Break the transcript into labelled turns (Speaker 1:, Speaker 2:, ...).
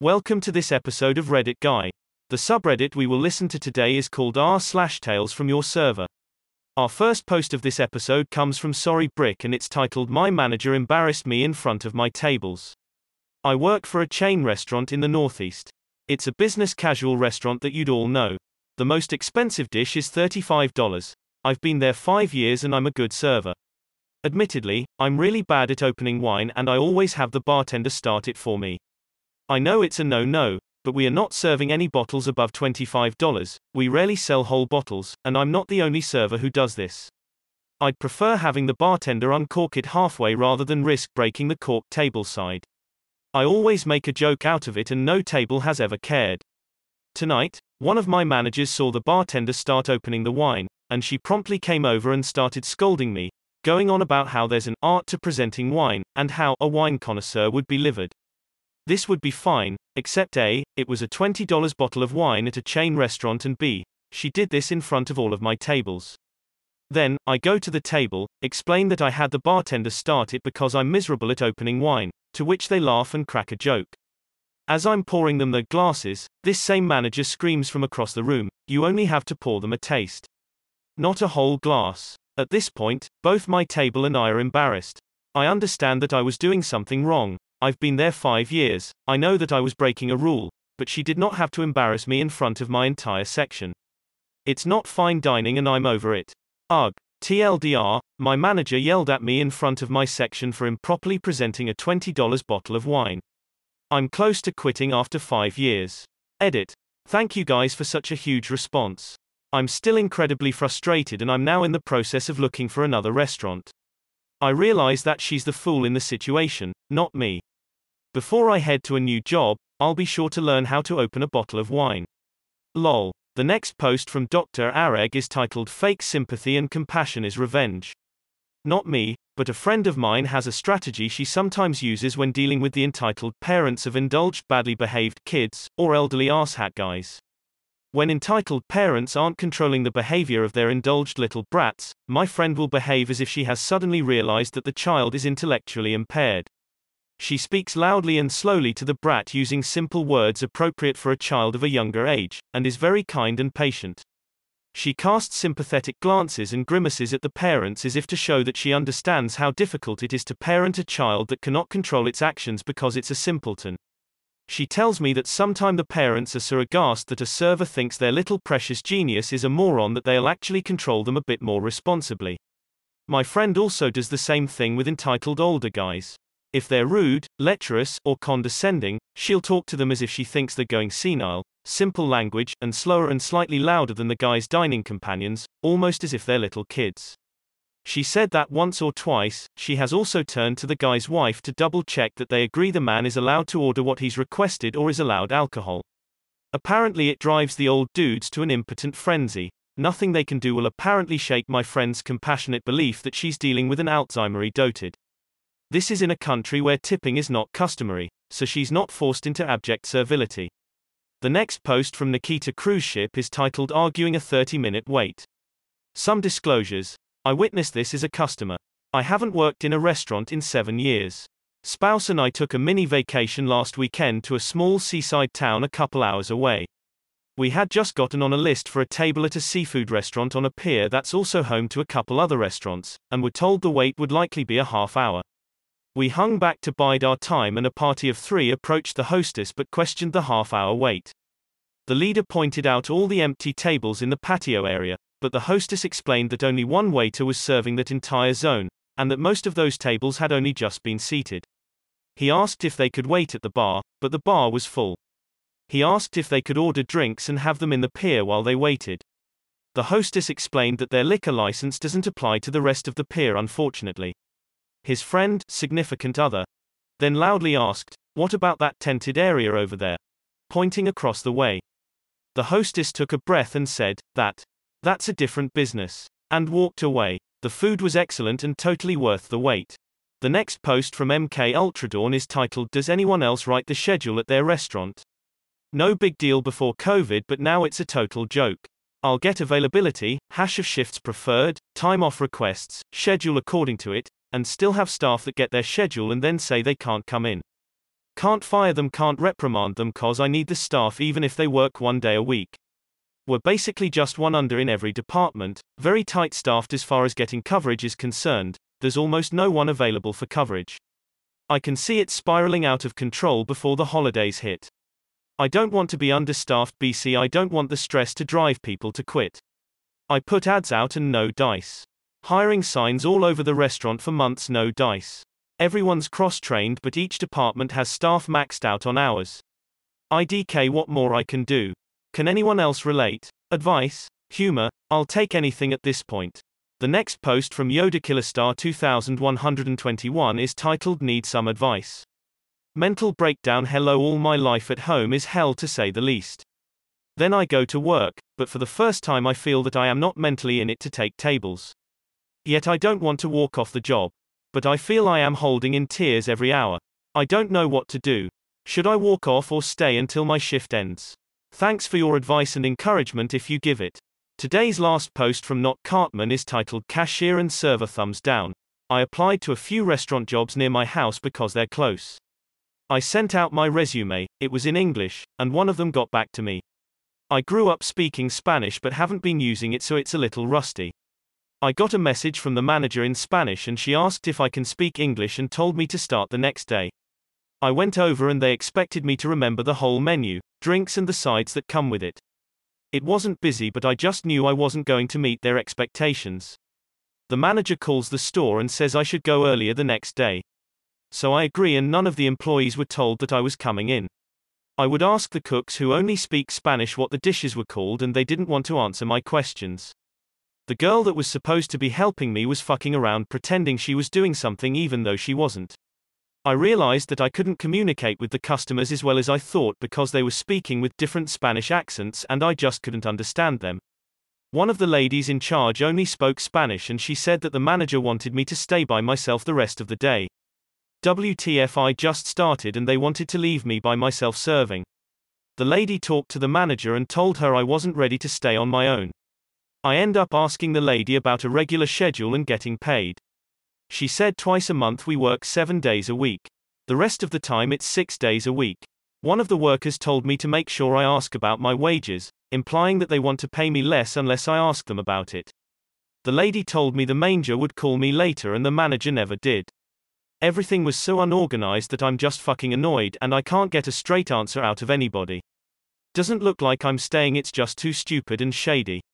Speaker 1: Welcome to this episode of Reddit Guy. The subreddit we will listen to today is called r/tales from your server. Our first post of this episode comes from Sorry Brick and it's titled My Manager Embarrassed Me in Front of My Tables. I work for a chain restaurant in the Northeast. It's a business casual restaurant that you'd all know. The most expensive dish is $35. I've been there 5 years and I'm a good server. Admittedly, I'm really bad at opening wine and I always have the bartender start it for me. I know it's a no-no, but we are not serving any bottles above $25, we rarely sell whole bottles, and I'm not the only server who does this. I'd prefer having the bartender uncork it halfway rather than risk breaking the cork tableside. I always make a joke out of it and no table has ever cared. Tonight, one of my managers saw the bartender start opening the wine, and she promptly came over and started scolding me, going on about how there's an art to presenting wine, and how a wine connoisseur would be livid. This would be fine, except A, it was a $20 bottle of wine at a chain restaurant and B, she did this in front of all of my tables. Then, I go to the table, explain that I had the bartender start it because I'm miserable at opening wine, to which they laugh and crack a joke. As I'm pouring them their glasses, this same manager screams from across the room, you only have to pour them a taste. Not a whole glass. At this point, both my table and I are embarrassed. I understand that I was doing something wrong. I've been there 5 years, I know that I was breaking a rule, but she did not have to embarrass me in front of my entire section. It's not fine dining and I'm over it. Ugh. TLDR, my manager yelled at me in front of my section for improperly presenting a $20 bottle of wine. I'm close to quitting after 5 years. Edit. Thank you guys for such a huge response. I'm still incredibly frustrated and I'm now in the process of looking for another restaurant. I realize that she's the fool in the situation, not me. Before I head to a new job, I'll be sure to learn how to open a bottle of wine. Lol. The next post from Dr. Areg is titled Fake Sympathy and Compassion is Revenge. Not me, but a friend of mine has a strategy she sometimes uses when dealing with the entitled parents of indulged badly behaved kids, or elderly arsehat guys. When entitled parents aren't controlling the behavior of their indulged little brats, my friend will behave as if she has suddenly realized that the child is intellectually impaired. She speaks loudly and slowly to the brat using simple words appropriate for a child of a younger age, and is very kind and patient. She casts sympathetic glances and grimaces at the parents as if to show that she understands how difficult it is to parent a child that cannot control its actions because it's a simpleton. She tells me that sometime the parents are so aghast that a server thinks their little precious genius is a moron that they'll actually control them a bit more responsibly. My friend also does the same thing with entitled older guys. If they're rude, lecherous, or condescending, she'll talk to them as if she thinks they're going senile, simple language, and slower and slightly louder than the guy's dining companions, almost as if they're little kids. She said that once or twice, she has also turned to the guy's wife to double-check that they agree the man is allowed to order what he's requested or is allowed alcohol. Apparently it drives the old dudes to an impotent frenzy. Nothing they can do will apparently shake my friend's compassionate belief that she's dealing with an Alzheimer doted. This is in a country where tipping is not customary, so she's not forced into abject servility. The next post from Nikita Cruise Ship is titled Arguing a 30-minute Wait. Some disclosures. I witnessed this as a customer. I haven't worked in a restaurant in 7 years. Spouse and I took a mini vacation last weekend to a small seaside town a couple hours away. We had just gotten on a list for a table at a seafood restaurant on a pier that's also home to a couple other restaurants, and were told the wait would likely be a half hour. We hung back to bide our time and a party of 3 approached the hostess but questioned the half-hour wait. The leader pointed out all the empty tables in the patio area, but the hostess explained that only one waiter was serving that entire zone, and that most of those tables had only just been seated. He asked if they could wait at the bar, but the bar was full. He asked if they could order drinks and have them in the pier while they waited. The hostess explained that their liquor license doesn't apply to the rest of the pier unfortunately. His friend, significant other, then loudly asked, "What about that tented area over there?" pointing across the way. The hostess took a breath and said, That's a different business," and walked away. The food was excellent and totally worth the wait. The next post from MK Ultradawn is titled Does anyone else write the schedule at their restaurant? No big deal before COVID but now it's a total joke. I'll get availability, hash of shifts preferred, time off requests, schedule according to it, and still have staff that get their schedule and then say they can't come in. Can't fire them, can't reprimand them cause I need the staff even if they work 1 day a week. We're basically just one under in every department, very tight staffed as far as getting coverage is concerned, there's almost no one available for coverage. I can see it spiraling out of control before the holidays hit. I don't want to be understaffed BC, I don't want the stress to drive people to quit. I put ads out and no dice. Hiring signs all over the restaurant for months, no dice. Everyone's cross-trained but each department has staff maxed out on hours. IDK, what more I can do? Can anyone else relate? Advice? Humor? I'll take anything at this point. The next post from Yoda Killerstar 2121 is titled Need Some Advice. Mental breakdown. Hello, all my life at home is hell to say the least. Then I go to work, but for the first time I feel that I am not mentally in it to take tables. Yet I don't want to walk off the job. But I feel I am holding in tears every hour. I don't know what to do. Should I walk off or stay until my shift ends? Thanks for your advice and encouragement if you give it. Today's last post from Not Cartman is titled Cashier and Server Thumbs Down. I applied to a few restaurant jobs near my house because they're close. I sent out my resume, it was in English, and one of them got back to me. I grew up speaking Spanish but haven't been using it, so it's a little rusty. I got a message from the manager in Spanish and she asked if I can speak English and told me to start the next day. I went over and they expected me to remember the whole menu, drinks and the sides that come with it. It wasn't busy, but I just knew I wasn't going to meet their expectations. The manager calls the store and says I should go earlier the next day. So I agree, and none of the employees were told that I was coming in. I would ask the cooks, who only speak Spanish, what the dishes were called and they didn't want to answer my questions. The girl that was supposed to be helping me was fucking around pretending she was doing something even though she wasn't. I realized that I couldn't communicate with the customers as well as I thought because they were speaking with different Spanish accents and I just couldn't understand them. One of the ladies in charge only spoke Spanish and she said that the manager wanted me to stay by myself the rest of the day. WTF, I just started and they wanted to leave me by myself serving. The lady talked to the manager and told her I wasn't ready to stay on my own. I end up asking the lady about a regular schedule and getting paid. She said twice a month we work 7 days a week. The rest of the time it's 6 days a week. One of the workers told me to make sure I ask about my wages, implying that they want to pay me less unless I ask them about it. The lady told me the manager would call me later and the manager never did. Everything was so unorganized that I'm just fucking annoyed and I can't get a straight answer out of anybody. Doesn't look like I'm staying, it's just too stupid and shady.